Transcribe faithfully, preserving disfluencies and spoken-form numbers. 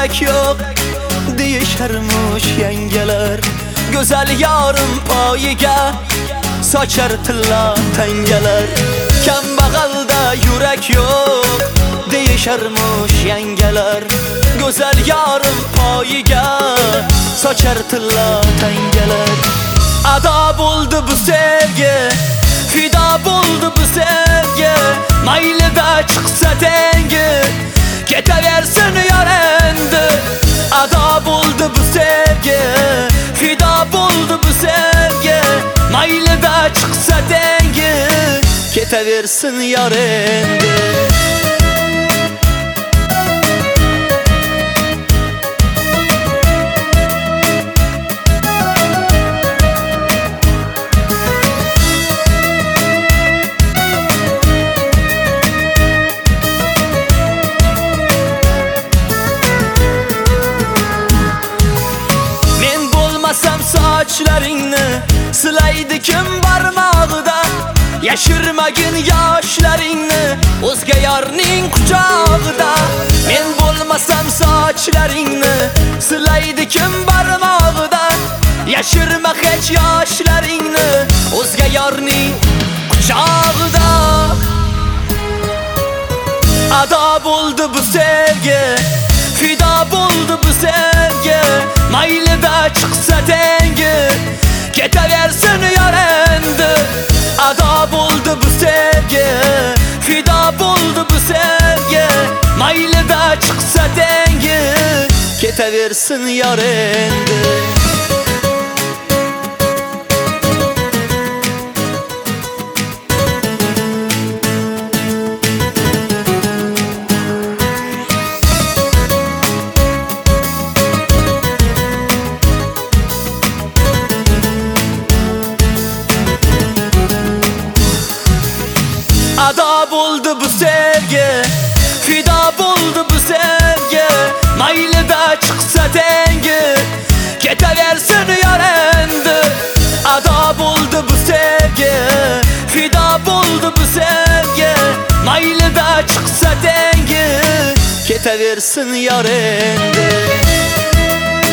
yürek yok deyişermiş yengeler. Güzel yarım payiga saçar tilla tengeler. Kambag'alda yürek yok deyişermiş yengeler. Güzel yarım payiga saçar tilla tengeler. Ada buldu bu sevgi, fida buldu bu sevgi. Mayli da çıksa dengi, ketaversin yar endi. Ada buldu bu sevgi, fida buldu bu sevgi. Mayli da çıksa dengi, ketaversin yar endi. Saçlaringni silaydi kim barmog'ida, yashirmagin yoshlaringni o'zga yorning quchog'ida. Men bo'lmasam sochlaringni silaydi kim barmog'ida, yashirma hech yoshlaringni o'zga yorning quchog'ida. Ado bo'ldi bu sevgi, fido bo'ldi bu sevgi. Maylida chiqsa tengi, ketaversin yar endi. Ado bo'ldi bu sevgi, fido bo'ldi bu sevgi. Maylida chiqsa tengi, ketaversin yar endi. Ado bo'ldi bu sevgi, fido bo'ldi bu sevgi. Maylida chiqsa tengi, ketaversin yar endi. Ado bo'ldi bu sevgi, fido bo'ldi bu sevgi. Maylida chiqsa tengi, ketaversin yar endi.